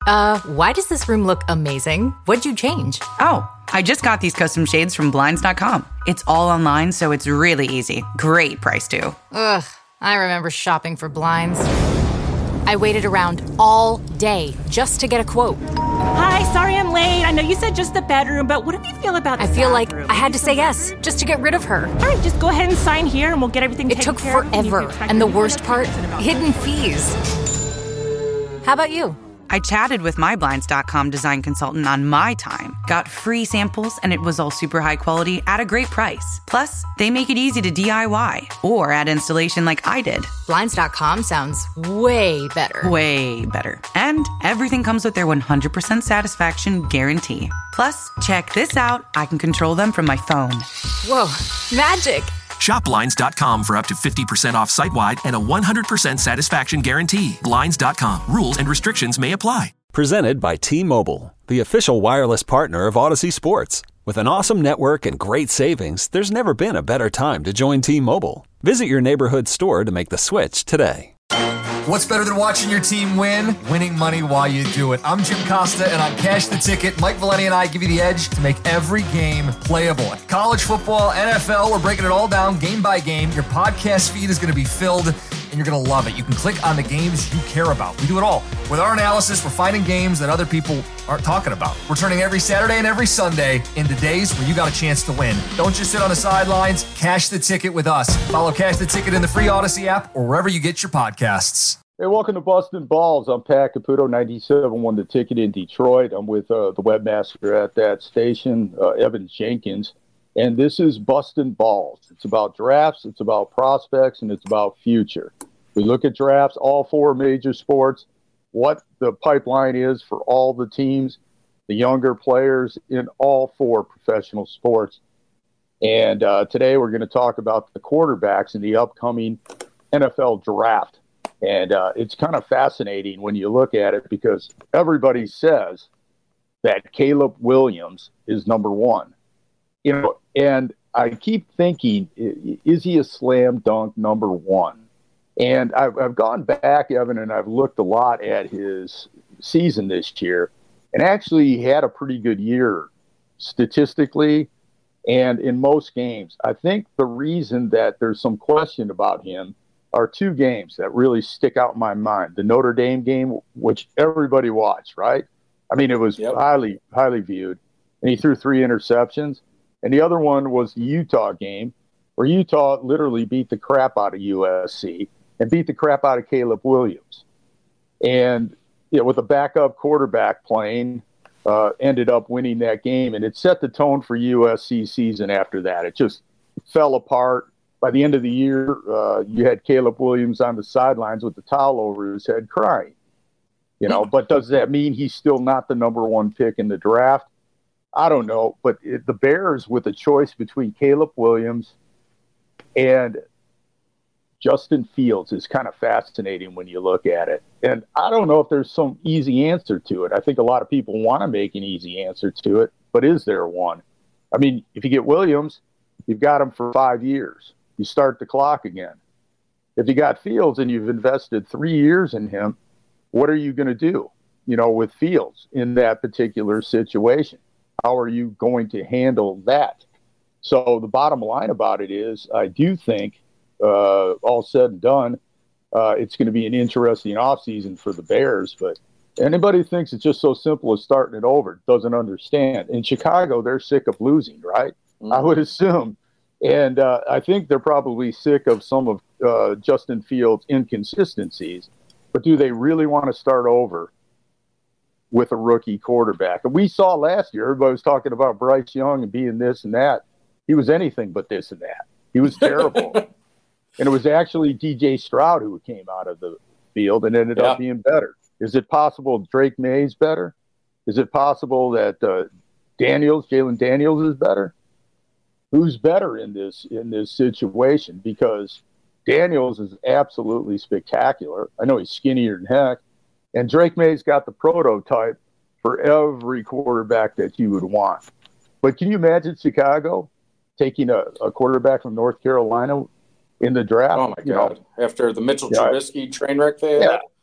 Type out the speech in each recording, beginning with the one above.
Why does this room look amazing? What'd you change? Oh, I just got these custom shades from Blinds.com. It's all online, so it's really easy. Great price, too. Ugh, I remember shopping for blinds. I waited around all day just to get a quote. Hi, sorry I'm late. I know you said just the bedroom, but what do you feel about the I feel bathroom? like I had to say yes just to get rid of her. All right, just go ahead and sign here and we'll get everything It taken took care of. forever, and the worst part, hidden fees. How about you? I chatted with my Blinds.com design consultant on my time, got free samples, and it was all super high quality at a great price. Plus, they make it easy to DIY or add installation like I did. Blinds.com sounds way better. Way better. And everything comes with their 100% satisfaction guarantee. Plus, check this out. I can control them from my phone. Whoa, magic. Shop Blinds.com for up to 50% off site-wide and a 100% satisfaction guarantee. Blinds.com. Rules and restrictions may apply. Presented by T-Mobile, the official wireless partner of Odyssey Sports. With an awesome network and great savings, there's never been a better time to join T-Mobile. Visit your neighborhood store to make the switch today. What's better than watching your team win? Winning money while you do it. I'm Jim Costa, and on Cash the Ticket, Mike Valeni and I give you the edge to make every game playable. College football, NFL, we're breaking it all down game by game. Your podcast feed is going to be filled, and you're going to love it. You can click on the games you care about. We do it all. With our analysis, we're finding games that other people aren't talking about. We're turning every Saturday and every Sunday into days where you got a chance to win. Don't just sit on the sidelines. Cash the Ticket with us. Follow Cash the Ticket in the free Odyssey app or wherever you get your podcasts. Hey, welcome to Bustin' Balls. I'm Pat Caputo, 97.1 The Ticket in Detroit. I'm with the webmaster at that station, Evan Jenkins. And this is Bustin' Balls. It's about drafts, it's about prospects, and it's about future. We look at drafts, all four major sports, what the pipeline is for all the teams, the younger players in all four professional sports. And today we're going to talk about the quarterbacks in the upcoming NFL draft. And it's kind of fascinating when you look at it because everybody says that Caleb Williams is number one. You know, and I keep thinking, is he a slam dunk number one? And I've gone back, Evan, and I've looked a lot at his season this year. And actually, he had a pretty good year statistically and in most games. I think the reason that there's some question about him are two games that really stick out in my mind. The Notre Dame game, which everybody watched, right? I mean, it was highly, highly viewed. And he threw 3 interceptions. And the other one was the Utah game, where Utah literally beat the crap out of USC and beat the crap out of Caleb Williams. And you know, with a backup quarterback playing, ended up winning that game. And it set the tone for USC season after that. It just fell apart. By the end of the year, you had Caleb Williams on the sidelines with the towel over his head crying. You know, but does that mean he's still not the number one pick in the draft? I don't know. But the Bears, with a choice between Caleb Williams and Justin Fields, is kind of fascinating when you look at it. And I don't know if there's some easy answer to it. I think a lot of people want to make an easy answer to it, but is there one? I mean, if you get Williams, you've got him for 5 years. You start the clock again. If you got Fields and you've invested 3 years in him, what are you going to do, you know, with Fields in that particular situation? How are you going to handle that? So the bottom line about it is I do think, all said and done, it's going to be an interesting offseason for the Bears. But anybody who thinks it's just so simple as starting it over doesn't understand. In Chicago, they're sick of losing, right? I would assume. And I think they're probably sick of some of Justin Fields' inconsistencies. But do they really want to start over with a rookie quarterback? And we saw last year, everybody was talking about Bryce Young and being this and that. He was anything but this and that. He was terrible. And it was actually D.J. Stroud who came out of the field and ended up being better. Is it possible Drake May's better? Is it possible that Jalen Daniels is better? Who's better in this situation? Because Daniels is absolutely spectacular. I know he's skinnier than heck. And Drake May's got the prototype for every quarterback that you would want. But can you imagine Chicago taking a quarterback from North Carolina in the draft? Oh, my God. After the Mitchell Trubisky train wreck they had?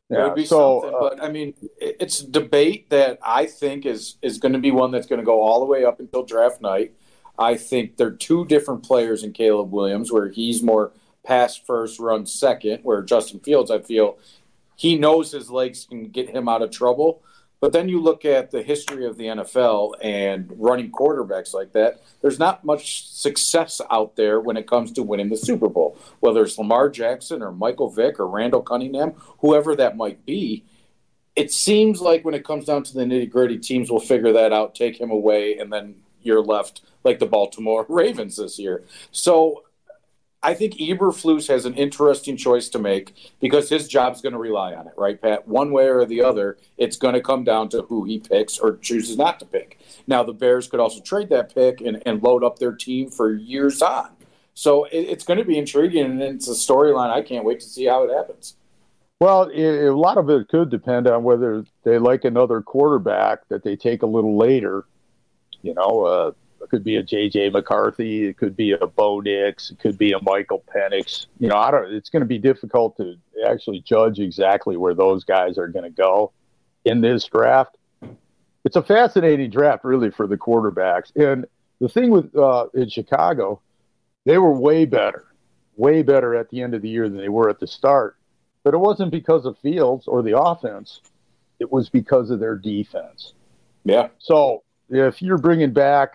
It would be something, but I mean, it's a debate that I think is going to be one that's going to go all the way up until draft night. I think they're two different players in Caleb Williams, where he's more pass first, run second, where Justin Fields, I feel he knows his legs can get him out of trouble. But then you look at the history of the NFL and running quarterbacks like that, there's not much success out there when it comes to winning the Super Bowl, whether it's Lamar Jackson or Michael Vick or Randall Cunningham, whoever that might be. It seems like when it comes down to the nitty-gritty, teams will figure that out, take him away, and then you're left like the Baltimore Ravens this year. So I think Eberflus has an interesting choice to make because his job's going to rely on it, right, Pat? One way or the other, it's going to come down to who he picks or chooses not to pick. Now, the Bears could also trade that pick and load up their team for years on. So it's going to be intriguing, and it's a storyline. I can't wait to see how it happens. Well, a lot of it could depend on whether they like another quarterback that they take a little later. You know, it could be a J.J. McCarthy. It could be a Bo Nix. It could be a Michael Penix. You know, it's going to be difficult to actually judge exactly where those guys are going to go in this draft. It's a fascinating draft, really, for the quarterbacks. And the thing with in Chicago, they were way better at the end of the year than they were at the start. But it wasn't because of Fields or the offense. It was because of their defense. Yeah. So if you're bringing back,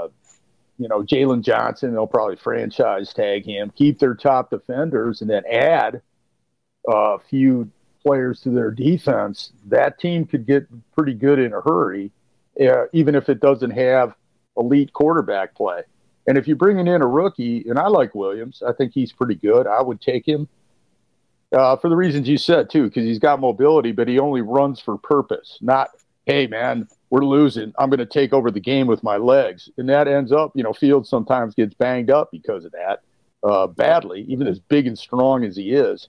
Jalen Johnson, they'll probably franchise tag him, keep their top defenders, and then add a few players to their defense. That team could get pretty good in a hurry, even if it doesn't have elite quarterback play. And if you're bringing in a rookie, and I like Williams, I think he's pretty good. I would take him for the reasons you said, too, because he's got mobility, but he only runs for purpose, not, hey, man, we're losing, I'm going to take over the game with my legs. And that ends up, Fields sometimes gets banged up because of that badly, even as big and strong as he is.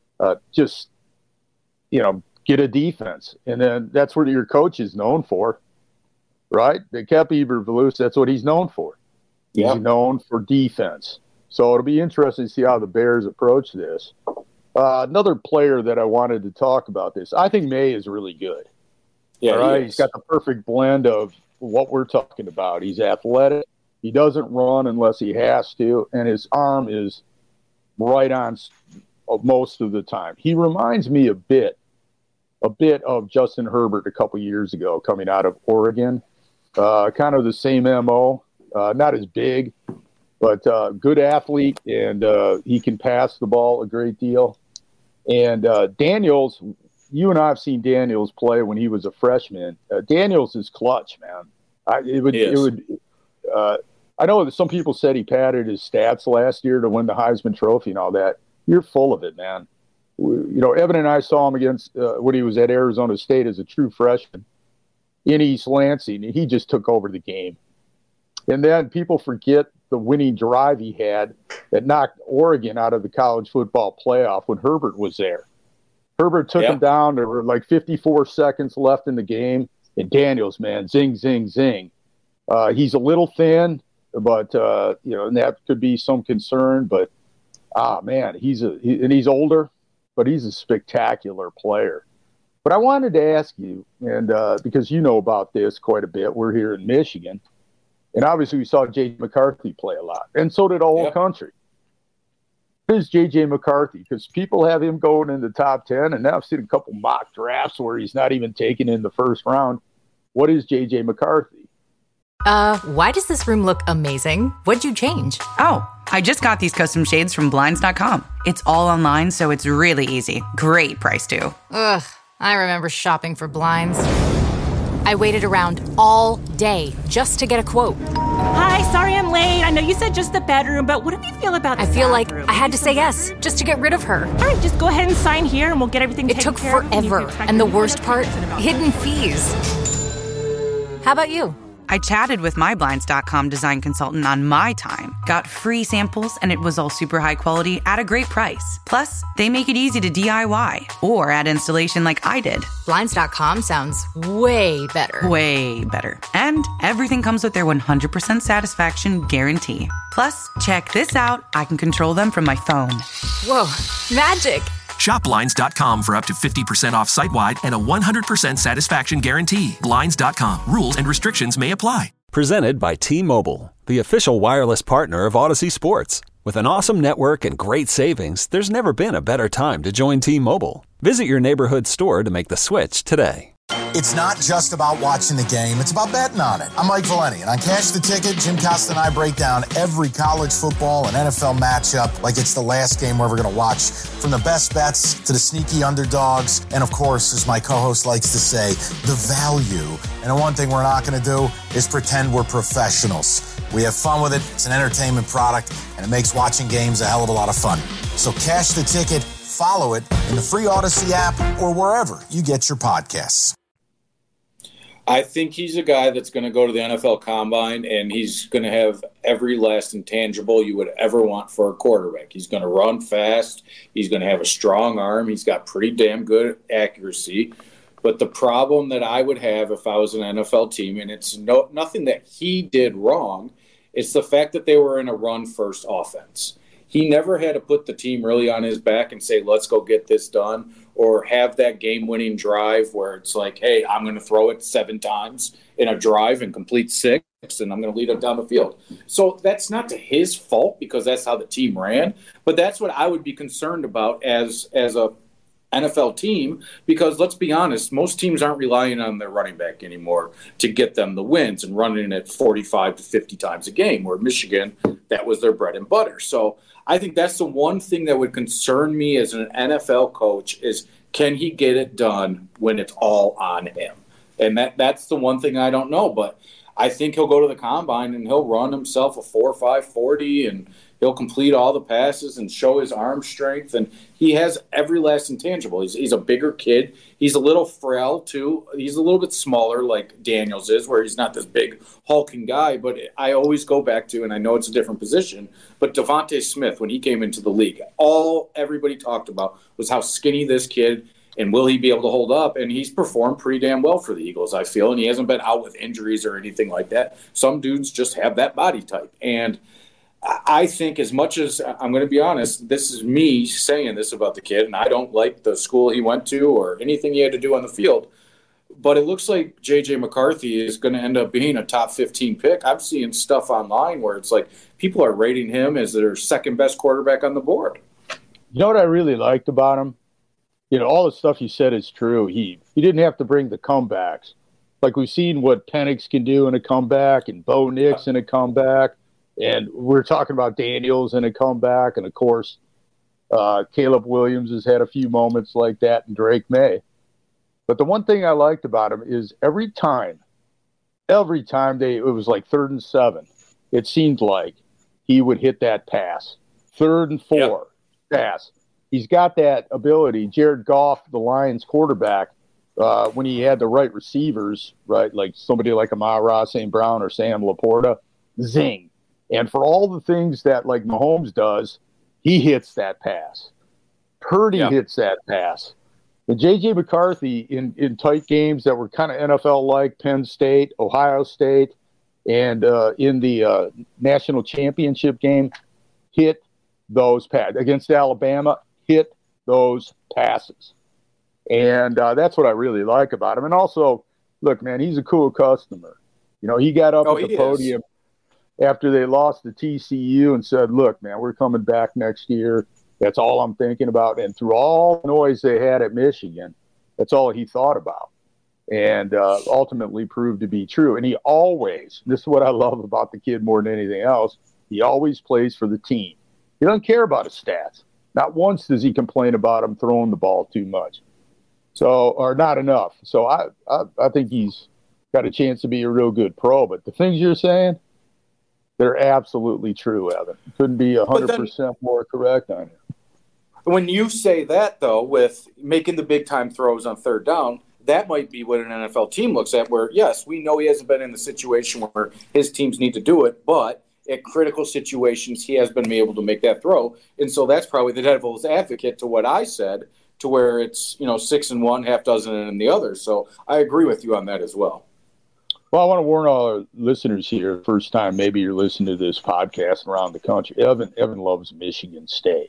Get a defense. And then that's what your coach is known for, right? They kept Eberflus. That's what he's known for. Yeah. He's known for defense. So it'll be interesting to see how the Bears approach this. Another player that I wanted to talk about this, I think May is really good. Yeah, right? He's got the perfect blend of what we're talking about. He's athletic. He doesn't run unless he has to, and his arm is right on most of the time. He reminds me a bit of Justin Herbert a couple years ago coming out of Oregon. Kind of the same MO, not as big, but good athlete, and he can pass the ball a great deal. And Daniels, you and I have seen Daniels play when he was a freshman. Daniels is clutch, man. I know that some people said he padded his stats last year to win the Heisman Trophy and all that. You're full of it, man. Evan and I saw him against when he was at Arizona State as a true freshman in East Lansing, and he just took over the game. And then people forget the winning drive he had that knocked Oregon out of the college football playoff when Herbert was there. Herbert took him down. There were like 54 seconds left in the game. And Daniels, man, zing, zing, zing. He's a little thin, but, and that could be some concern. But, man, he's older, but he's a spectacular player. But I wanted to ask you, and because you know about this quite a bit, we're here in Michigan. And obviously we saw J.J. McCarthy play a lot. And so did the whole country. Who's J.J. McCarthy? Because people have him going in the top 10, and now I've seen a couple mock drafts where he's not even taken in the first round. What is J.J. McCarthy? Why does this room look amazing? What'd you change? Oh, I just got these custom shades from Blinds.com. It's all online, so it's really easy. Great price, too. Ugh, I remember shopping for blinds. I waited around all day just to get a quote. Hi, sorry I'm late. I know you said just the bedroom, but what do you feel about the I feel like bathroom? I had to say yes just to get rid of her. All right, just go ahead and sign here and we'll get everything It taken took care of. forever, and the worst part, hidden fees. How about you? I chatted with my Blinds.com design consultant on my time, got free samples, and it was all super high quality at a great price. Plus, they make it easy to DIY or add installation like I did. Blinds.com sounds way better. Way better. And everything comes with their 100% satisfaction guarantee. Plus, check this out. I can control them from my phone. Whoa, magic. Shop Blinds.com for up to 50% off site-wide and a 100% satisfaction guarantee. Blinds.com. Rules and restrictions may apply. Presented by T-Mobile, the official wireless partner of Odyssey Sports. With an awesome network and great savings, there's never been a better time to join T-Mobile. Visit your neighborhood store to make the switch today. It's not just about watching the game, it's about betting on it. I'm Mike Valeni, and on Cash the Ticket, Jim Costa and I break down every college football and NFL matchup like it's the last game we're ever going to watch. From the best bets to the sneaky underdogs, and of course, as my co-host likes to say, the value. And the one thing we're not going to do is pretend we're professionals. We have fun with it, it's an entertainment product, and it makes watching games a hell of a lot of fun. So Cash the Ticket, follow it in the free Odyssey app or wherever you get your podcasts. I think he's a guy that's going to go to the NFL Combine, and he's going to have every last intangible you would ever want for a quarterback. He's going to run fast. He's going to have a strong arm. He's got pretty damn good accuracy. But the problem that I would have if I was an NFL team, and it's nothing that he did wrong, it's the fact that they were in a run-first offense. He never had to put the team really on his back and say, let's go get this done, or have that game-winning drive where it's like, hey, I'm going to throw it 7 times in a drive and complete 6, and I'm going to lead it down the field. So that's not to his fault because that's how the team ran, but that's what I would be concerned about as a NFL team, because let's be honest, most teams aren't relying on their running back anymore to get them the wins and running it 45 to 50 times a game, where Michigan, that was their bread and butter. So I think that's the one thing that would concern me as an NFL coach is, can he get it done when it's all on him? And that's the one thing I don't know. But I think he'll go to the Combine and he'll run himself a 4.5 40, and he'll complete all the passes and show his arm strength. And he has every last intangible. He's a bigger kid. He's a little frail, too. He's a little bit smaller like Daniels is, where he's not this big hulking guy. But I always go back to, and I know it's a different position, but Devontae Smith, when he came into the league, all everybody talked about was how skinny this kid, and will he be able to hold up? And he's performed pretty damn well for the Eagles, I feel, and he hasn't been out with injuries or anything like that. Some dudes just have that body type. And I think, as much as I'm going to be honest, this is me saying this about the kid, and I don't like the school he went to or anything he had to do on the field, but it looks like J.J. McCarthy is going to end up being a top 15 pick. I'm seeing stuff online where it's like people are rating him as their second best quarterback on the board. You know what I really liked about him? You know, all the stuff you said is true. He didn't have to bring the comebacks. Like, we've seen what Penix can do in a comeback and Bo Nix in a comeback. And we're talking about Daniels in a comeback. And, of course, Caleb Williams has had a few moments like that, and Drake May. But the one thing I liked about him is every time it was like 3rd and 7, it seemed like he would hit that pass. 3rd and 4, pass. He's got that ability. Jared Goff, the Lions quarterback, when he had the right receivers, right, like somebody like Amon-Ra St. Brown or Sam Laporta, zing. And for all the things that, like, Mahomes does, he hits that pass. Purdy hits that pass. And J.J. McCarthy, in tight games that were kind of NFL-like, Penn State, Ohio State, and in the national championship game, hit those passes. Against Alabama, hit those passes. And that's what I really like about him. And also, look, man, he's a cool customer. You know, he got up at the podium after they lost to TCU and said, look, man, we're coming back next year. That's all I'm thinking about. And through all the noise they had at Michigan, that's all he thought about. And ultimately proved to be true. And he always, this is what I love about the kid more than anything else, he always plays for the team. He doesn't care about his stats. Not once does he complain about him throwing the ball too much. So, or not enough. So I think he's got a chance to be a real good pro. But the things you're saying, they're absolutely true, Evan. Couldn't be 100% more correct on it. When you say that, though, with making the big-time throws on 3rd down, that might be what an NFL team looks at, where, yes, we know he hasn't been in the situation where his teams need to do it, but at critical situations, he has been able to make that throw. And so that's probably the devil's advocate to what I said, to where it's, 6 in one, half dozen in the other. So I agree with you on that as well. Well, I want to warn all our listeners here, first time maybe you're listening to this podcast around the country. Evan loves Michigan State.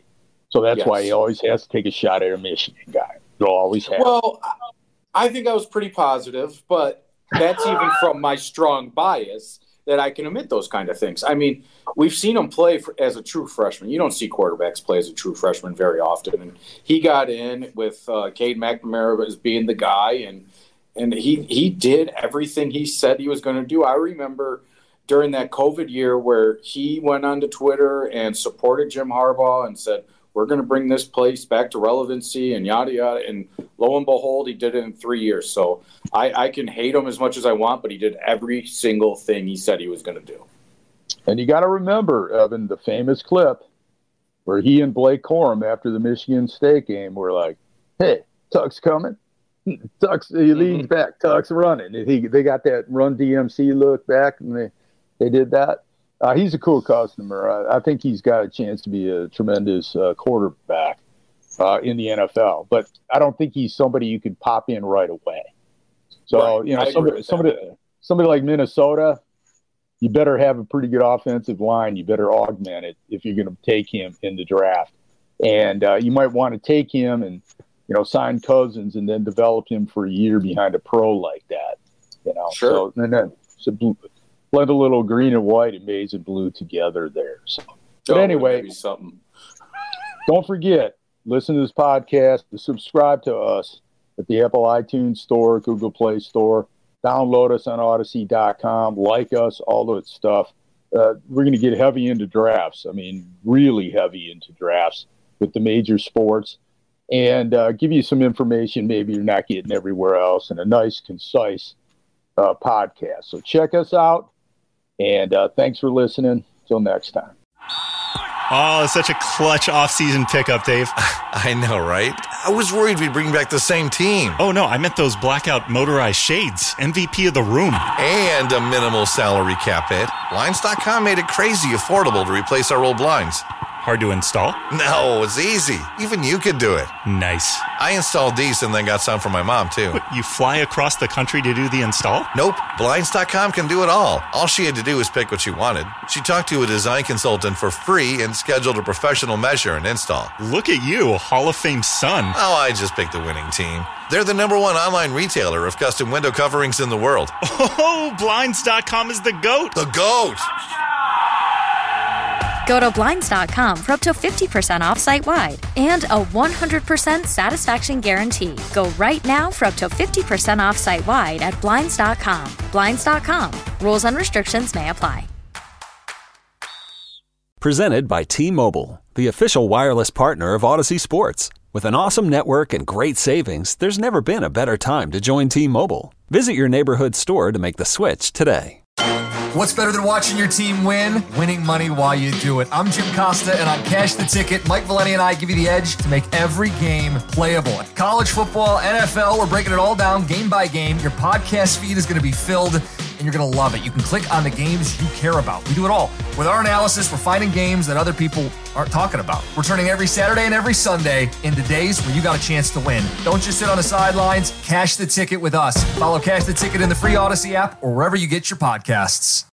So that's why he always has to take a shot at a Michigan guy. He'll always have. Well, I think I was pretty positive, but that's even from my strong bias that I can admit those kind of things. I mean, we've seen him play as a true freshman. You don't see quarterbacks play as a true freshman very often. And he got in with Cade McNamara as being the guy, and he did everything he said he was going to do. I remember during that COVID year where he went onto Twitter and supported Jim Harbaugh and said, we're going to bring this place back to relevancy and yada, yada. And lo and behold, he did it in 3 years. So I can hate him as much as I want, but he did every single thing he said he was going to do. And you got to remember, Evan, the famous clip where he and Blake Corum after the Michigan State game were like, hey, Tuck's coming. Tuck's, he leads back. Tuck's running. They got that run DMC look back, and they did that. He's a cool customer. I think he's got a chance to be a tremendous quarterback in the NFL. But I don't think he's somebody you could pop in right away. So, somebody like Minnesota, you better have a pretty good offensive line. You better augment it if you're going to take him in the draft. And you might want to take him and, sign Cousins and then develop him for a year behind a pro like that. Sure. So blend a little green and white and maize and blue together there. So, but anyway, don't forget, listen to this podcast, subscribe to us at the Apple iTunes Store, Google Play Store. Download us on Odyssey.com. Like us, all that stuff. We're going to get heavy into drafts. I mean, really heavy into drafts with the major sports. And give you some information maybe you're not getting everywhere else, and a nice, concise podcast. So check us out. And thanks for listening. Till next time. Oh, it's such a clutch off-season pickup, Dave. I know, right? I was worried we'd bring back the same team. Oh, no, I meant those blackout motorized shades. MVP of the room. And a minimal salary cap hit. Blinds.com made it crazy affordable to replace our old blinds. Hard to install? No, it's easy. Even you could do it. Nice. I installed these and then got some for my mom, too. What, you fly across the country to do the install? Nope. Blinds.com can do it all. All she had to do was pick what she wanted. She talked to a design consultant for free and scheduled a professional measure and install. Look at you, Hall of Fame son. Oh, I just picked the winning team. They're the #1 online retailer of custom window coverings in the world. Oh, Blinds.com is the GOAT. The GOAT! Go to Blinds.com for up to 50% off site-wide and a 100% satisfaction guarantee. Go right now for up to 50% off site-wide at Blinds.com. Blinds.com. Rules and restrictions may apply. Presented by T-Mobile, the official wireless partner of Odyssey Sports. With an awesome network and great savings, there's never been a better time to join T-Mobile. Visit your neighborhood store to make the switch today. What's better than watching your team win? Winning money while you do it. I'm Jim Costa, and on Cash the Ticket, Mike Valeni and I give you the edge to make every game playable. College football, NFL, we're breaking it all down game by game. Your podcast feed is going to be filled, and you're going to love it. You can click on the games you care about. We do it all. With our analysis, we're finding games that other people aren't talking about. We're turning every Saturday and every Sunday into days where you got a chance to win. Don't just sit on the sidelines. Cash the Ticket with us. Follow Cash the Ticket in the free Odyssey app or wherever you get your podcasts.